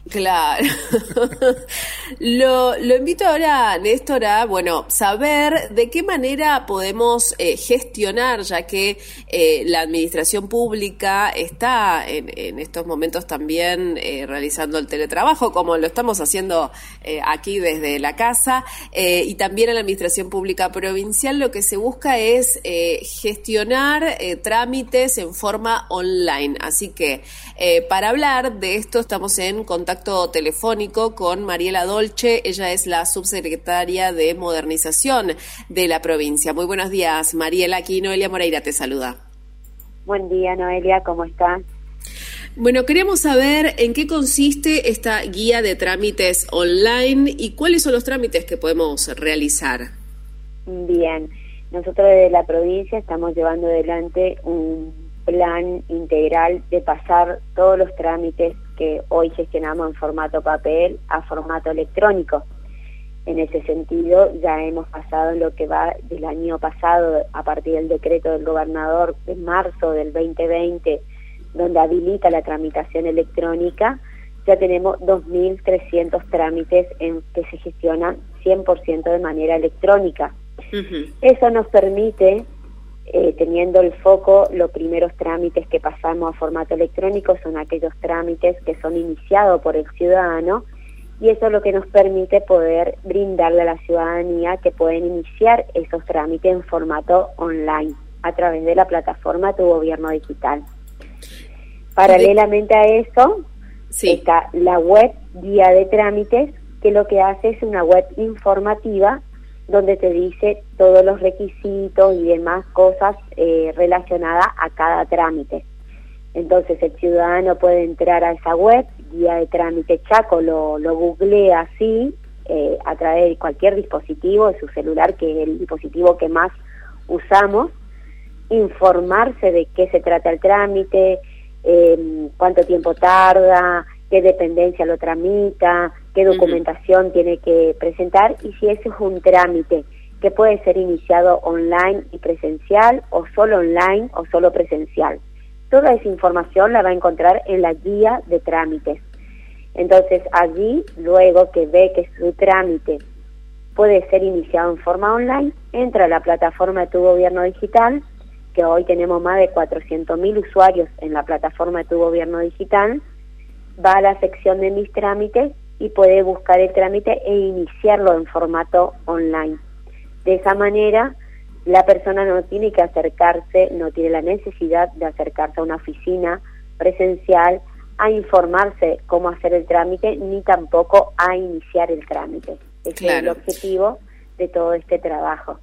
Claro. Lo invito ahora, Néstor, a, saber de qué manera podemos gestionar, ya que la administración pública está en estos momentos también realizando el teletrabajo, como lo estamos haciendo aquí desde la casa, y también en la administración pública provincial lo que se busca es gestionar trámites en forma online. Así que para hablar de esto estamos en contacto telefónico con Mariela Dolce. Ella es la subsecretaria de Modernización de la provincia. Muy buenos días, Mariela. Aquí Noelia Moreira te saluda. Buen día, Noelia, ¿cómo estás? Bueno, queríamos saber en qué consiste esta guía de trámites online y cuáles son los trámites que podemos realizar. Bien, nosotros desde la provincia estamos llevando adelante un plan integral de pasar todos los trámites que hoy gestionamos en formato papel a formato electrónico. En ese sentido, ya hemos pasado en lo que va del año pasado, a partir del decreto del gobernador de marzo del 2020, donde habilita la tramitación electrónica, ya tenemos 2.300 trámites que se gestionan 100% de manera electrónica. Uh-huh. Eso nos permite, teniendo el foco, los primeros trámites que pasamos a formato electrónico son aquellos trámites que son iniciados por el ciudadano, y eso es lo que nos permite poder brindarle a la ciudadanía que pueden iniciar esos trámites en formato online a través de la plataforma Tu Gobierno Digital. Paralelamente a eso, sí, está la web Guía de Trámites, que lo que hace es una web informativa donde te dice todos los requisitos y demás cosas relacionadas a cada trámite. Entonces el ciudadano puede entrar a esa web, Guía de Trámite Chaco, lo googlea así, a través de cualquier dispositivo, de su celular, que es el dispositivo que más usamos, informarse de qué se trata el trámite, cuánto tiempo tarda, qué dependencia lo tramita, qué documentación tiene que presentar, y si ese es un trámite que puede ser iniciado online y presencial, o solo online o solo presencial. Toda esa información la va a encontrar en la guía de trámites. Entonces allí, luego que ve que su trámite puede ser iniciado en forma online, entra a la plataforma de Tu Gobierno Digital, que hoy tenemos más de 400.000 usuarios en la plataforma de Tu Gobierno Digital, va a la sección de Mis Trámites y puede buscar el trámite e iniciarlo en formato online. De esa manera, la persona no tiene que acercarse, no tiene la necesidad de acercarse a una oficina presencial a informarse cómo hacer el trámite, ni tampoco a iniciar el trámite. Ese es el objetivo de todo este trabajo.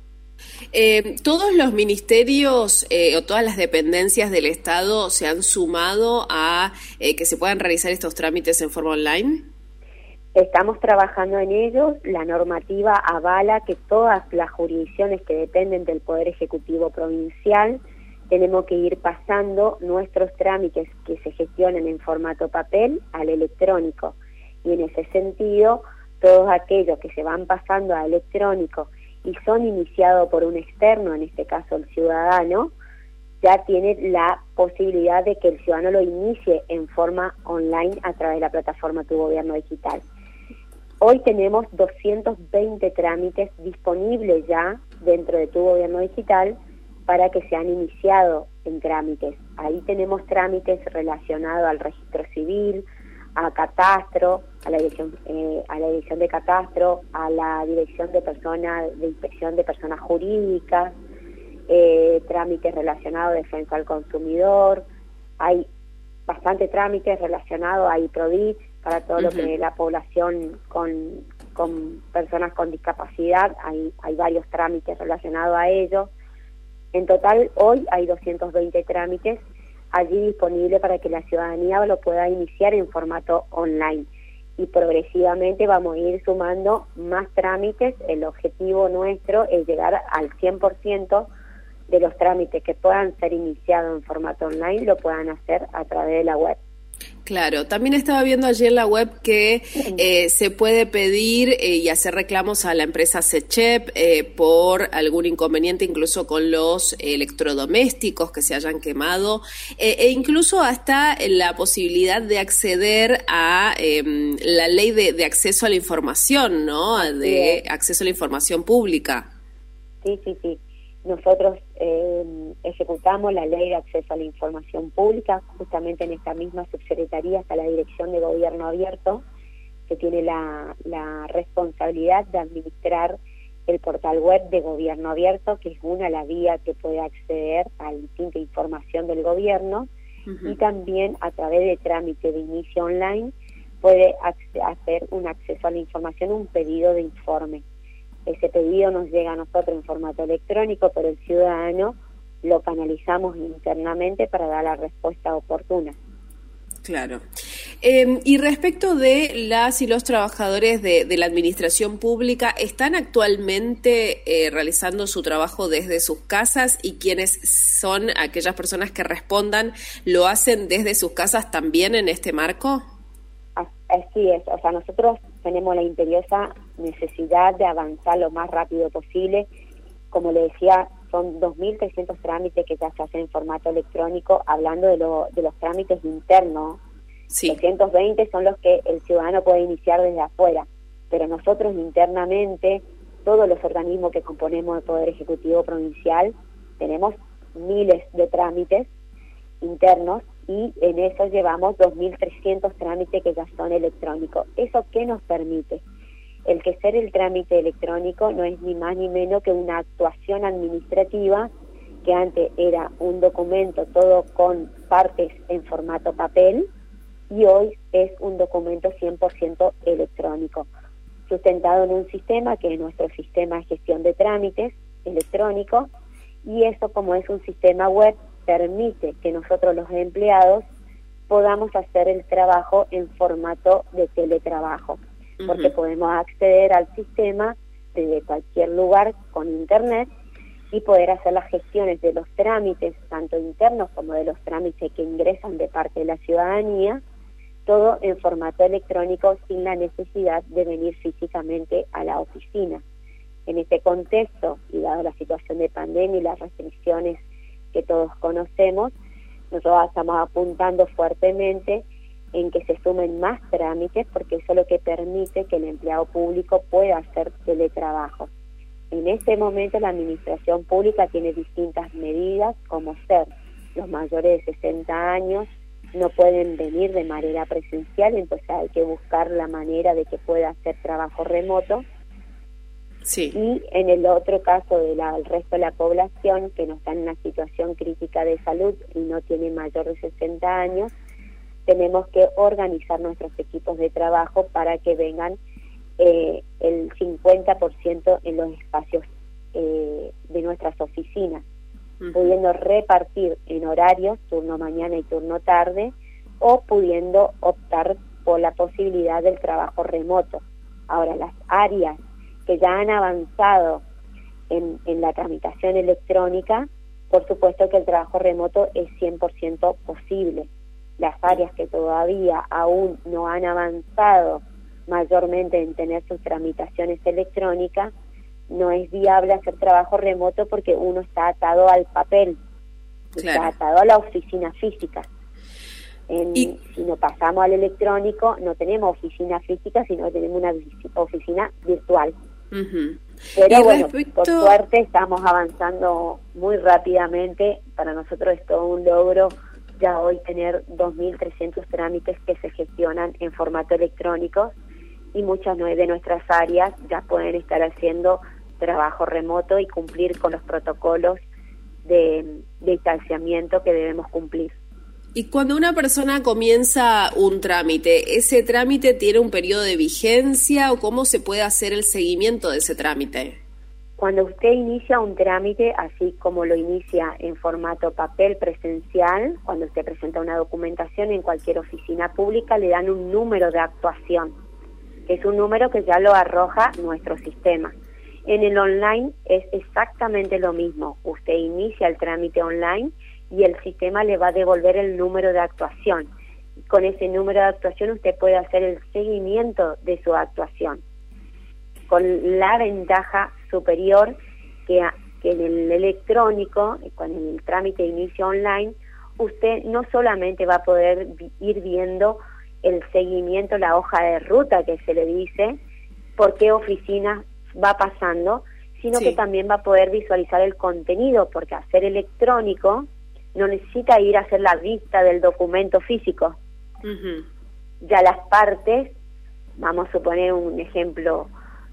¿Todos los ministerios o todas las dependencias del Estado se han sumado a que se puedan realizar estos trámites en forma online? Estamos trabajando en ellos. La normativa avala que todas las jurisdicciones que dependen del Poder Ejecutivo Provincial tenemos que ir pasando nuestros trámites que se gestionen en formato papel al electrónico. Y en ese sentido, todos aquellos que se van pasando a electrónico y son iniciados por un externo, en este caso el ciudadano, ya tiene la posibilidad de que el ciudadano lo inicie en forma online a través de la plataforma Tu Gobierno Digital. Hoy tenemos 220 trámites disponibles ya dentro de Tu Gobierno Digital para que sean iniciados en trámites. Ahí tenemos trámites relacionados al registro civil, a catastro, a la dirección de catastro, a la dirección de inspección de personas jurídicas, trámites relacionados a defensa al consumidor. Hay bastantes trámites relacionados a IPRODIT para todo lo que es la población con personas con discapacidad. Hay varios trámites relacionados a ello. En total, hoy hay 220 trámites allí disponible para que la ciudadanía lo pueda iniciar en formato online, y progresivamente vamos a ir sumando más trámites. El objetivo nuestro es llegar al 100% de los trámites que puedan ser iniciados en formato online, lo puedan hacer a través de la web. Claro, también estaba viendo allí en la web que se puede pedir y hacer reclamos a la empresa Sechep por algún inconveniente, incluso con los electrodomésticos que se hayan quemado, e incluso hasta la posibilidad de acceder a la ley de acceso a la información, ¿no? De acceso a la información pública. Sí. Nosotros ejecutamos la Ley de Acceso a la Información Pública, justamente en esta misma subsecretaría está la Dirección de Gobierno Abierto, que tiene la responsabilidad de administrar el portal web de Gobierno Abierto, que es la vía que puede acceder a distinta información del gobierno, y también a través de trámite de inicio online puede hacer un acceso a la información, un pedido de informe. Ese pedido nos llega a nosotros en formato electrónico, pero el ciudadano lo canalizamos internamente para dar la respuesta oportuna. Claro. Y respecto de las y los trabajadores de la administración pública, ¿están actualmente realizando su trabajo desde sus casas? ¿Y quiénes son aquellas personas que respondan, lo hacen desde sus casas también en este marco? Así es, o sea, nosotros tenemos la imperiosa necesidad de avanzar lo más rápido posible. Como le decía, son 2.300 trámites que ya se hacen en formato electrónico, hablando de los trámites internos. Sí. 220 son los que el ciudadano puede iniciar desde afuera, pero nosotros internamente, todos los organismos que componemos el Poder Ejecutivo Provincial, tenemos miles de trámites internos, y en eso llevamos 2.300 trámites que ya son electrónicos. ¿Eso qué nos permite? El que ser el trámite electrónico no es ni más ni menos que una actuación administrativa, que antes era un documento todo con partes en formato papel, y hoy es un documento 100% electrónico, sustentado en un sistema que es nuestro sistema de gestión de trámites electrónico, y eso, como es un sistema web, permite que nosotros los empleados podamos hacer el trabajo en formato de teletrabajo, porque podemos acceder al sistema desde cualquier lugar con internet y poder hacer las gestiones de los trámites, tanto internos como de los trámites que ingresan de parte de la ciudadanía, todo en formato electrónico sin la necesidad de venir físicamente a la oficina. En este contexto, y dado la situación de pandemia y las restricciones que todos conocemos, nosotros estamos apuntando fuertemente en que se sumen más trámites, porque eso es lo que permite que el empleado público pueda hacer teletrabajo. En este momento la administración pública tiene distintas medidas, como ser los mayores de 60 años, no pueden venir de manera presencial, entonces hay que buscar la manera de que pueda hacer trabajo remoto. Sí. Y en el otro caso del resto de la población que no está en una situación crítica de salud y no tiene mayor de 60 años, tenemos que organizar nuestros equipos de trabajo para que vengan el 50% en los espacios de nuestras oficinas, pudiendo repartir en horarios, turno mañana y turno tarde, o pudiendo optar por la posibilidad del trabajo remoto. Ahora, las áreas que ya han avanzado en la tramitación electrónica, por supuesto que el trabajo remoto es 100% posible. Las áreas que todavía aún no han avanzado mayormente en tener sus tramitaciones electrónicas, no es viable hacer trabajo remoto porque uno está atado al papel, está atado a la oficina física. Si no pasamos al electrónico, no tenemos oficina física, sino tenemos una oficina virtual. Pero bueno, por suerte estamos avanzando muy rápidamente. Para nosotros es todo un logro ya hoy tener 2.300 trámites que se gestionan en formato electrónico, y muchas de nuestras áreas ya pueden estar haciendo trabajo remoto y cumplir con los protocolos de distanciamiento que debemos cumplir. Y cuando una persona comienza un trámite, ¿ese trámite tiene un periodo de vigencia o cómo se puede hacer el seguimiento de ese trámite? Cuando usted inicia un trámite, así como lo inicia en formato papel presencial, cuando usted presenta una documentación en cualquier oficina pública, le dan un número de actuación, que es un número que ya lo arroja nuestro sistema. En el online es exactamente lo mismo. Usted inicia el trámite online y el sistema le va a devolver el número de actuación. con ese número de actuación usted puede hacer el seguimiento de su actuación, con la ventaja superior que en el electrónico, con el trámite de inicio online, usted no solamente va a poder ir viendo el seguimiento, la hoja de ruta que se le dice, por qué oficina va pasando, sino que también va a poder visualizar el contenido, porque al ser electrónico no necesita ir a hacer la vista del documento físico. Ya las partes, vamos a suponer un ejemplo,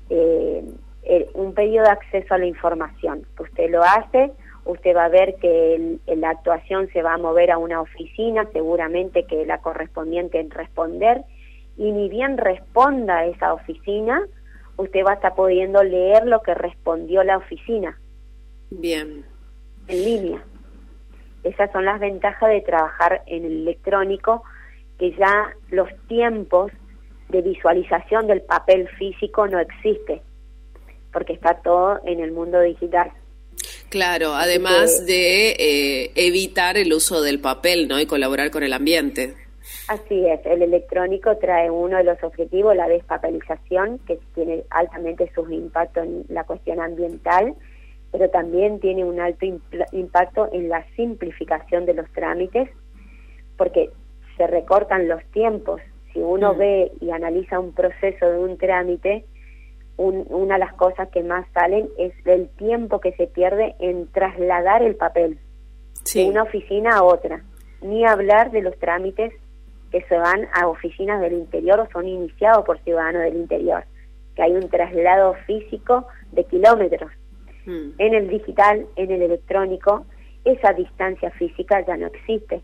un pedido de acceso a la información, que usted lo hace, usted va a ver que la actuación se va a mover a una oficina, seguramente que la correspondiente en responder, y ni bien responda a esa oficina, usted va a estar pudiendo leer lo que respondió la oficina. Bien. En línea. Esas son las ventajas de trabajar en el electrónico, que ya los tiempos de visualización del papel físico no existe, porque está todo en el mundo digital. Claro, además de evitar el uso del papel, ¿no? Y colaborar con el ambiente. Así es, el electrónico trae uno de los objetivos, la despapelización, que tiene altamente sus impactos en la cuestión ambiental, pero también tiene un alto impacto en la simplificación de los trámites, porque se recortan los tiempos. Si uno ve y analiza un proceso de un trámite, una de las cosas que más salen es el tiempo que se pierde en trasladar el papel de una oficina a otra, ni hablar de los trámites que se van a oficinas del interior o son iniciados por ciudadanos del interior, que hay un traslado físico de kilómetros. En el digital, en el electrónico, esa distancia física ya no existe.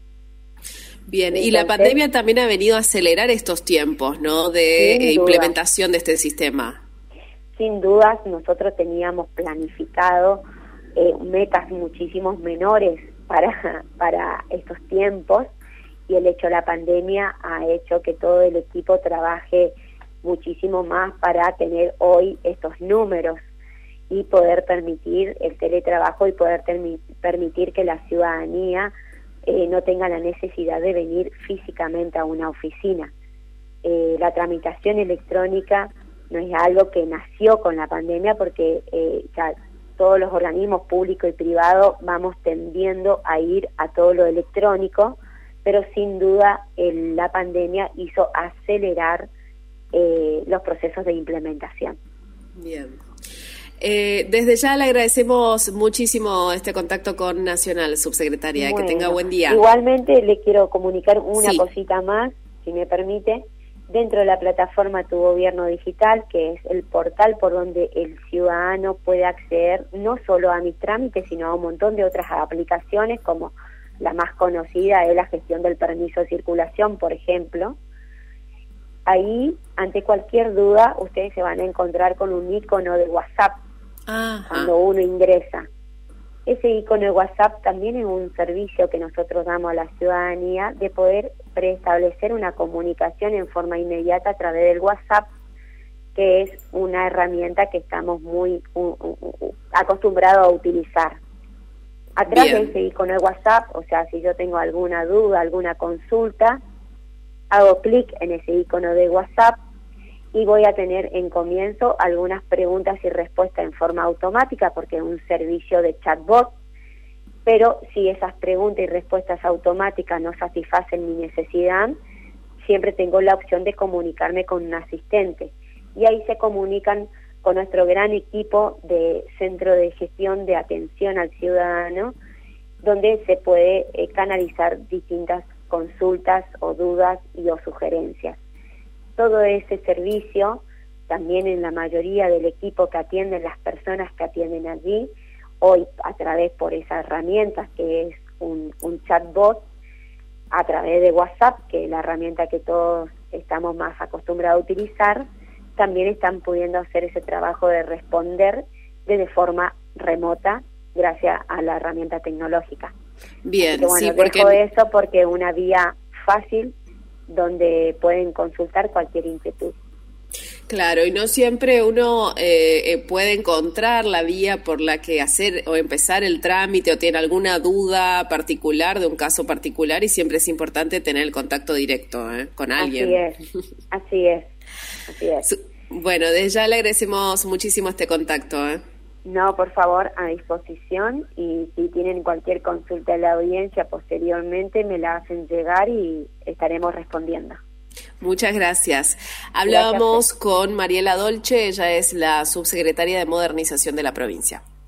Bien, entonces, y la pandemia también ha venido a acelerar estos tiempos, ¿no?, de implementación de este sistema. Sin dudas, nosotros teníamos planificado metas muchísimos menores para estos tiempos, y el hecho de la pandemia ha hecho que todo el equipo trabaje muchísimo más para tener hoy estos números y poder permitir el teletrabajo y poder permitir que la ciudadanía no tenga la necesidad de venir físicamente a una oficina. La tramitación electrónica no es algo que nació con la pandemia, porque ya todos los organismos públicos y privados vamos tendiendo a ir a todo lo electrónico, pero sin duda la pandemia hizo acelerar los procesos de implementación. Bien. Desde ya le agradecemos muchísimo este contacto con Nacional, subsecretaria. Bueno, que tenga buen día. Igualmente le quiero comunicar una cosita más, si me permite. Dentro de la plataforma Tu Gobierno Digital, que es el portal por donde el ciudadano puede acceder no solo a mi trámite, sino a un montón de otras aplicaciones, como la más conocida es la gestión del permiso de circulación, por ejemplo. Ahí, ante cualquier duda, ustedes se van a encontrar con un icono de WhatsApp cuando uno ingresa. Ese icono de WhatsApp también es un servicio que nosotros damos a la ciudadanía, de poder preestablecer una comunicación en forma inmediata a través del WhatsApp, que es una herramienta que estamos muy acostumbrados a utilizar. Atrás de ese icono de WhatsApp, o sea, si yo tengo alguna duda, alguna consulta, hago clic en ese icono de WhatsApp y voy a tener en comienzo algunas preguntas y respuestas en forma automática, porque es un servicio de chatbot, pero si esas preguntas y respuestas automáticas no satisfacen mi necesidad, siempre tengo la opción de comunicarme con un asistente, y ahí se comunican con nuestro gran equipo de Centro de Gestión de Atención al Ciudadano, donde se puede canalizar distintas consultas o dudas y o sugerencias. Todo ese servicio, también en la mayoría del equipo que atienden, las personas que atienden allí, hoy a través por esas herramientas que es un chatbot, a través de WhatsApp, que es la herramienta que todos estamos más acostumbrados a utilizar, también están pudiendo hacer ese trabajo de responder de forma remota gracias a la herramienta tecnológica. Bien, que, bueno, dejo eso porque es una vía fácil donde pueden consultar cualquier inquietud. Claro, y no siempre uno puede encontrar la vía por la que hacer o empezar el trámite o tiene alguna duda particular de un caso particular y siempre es importante tener el contacto directo con alguien. Así es. Bueno, desde ya le agradecemos muchísimo este contacto. No, por favor, a disposición, y si tienen cualquier consulta de la audiencia posteriormente me la hacen llegar y estaremos respondiendo. Muchas gracias. Hablábamos con Mariela Dolce, ella es la subsecretaria de Modernización de la provincia.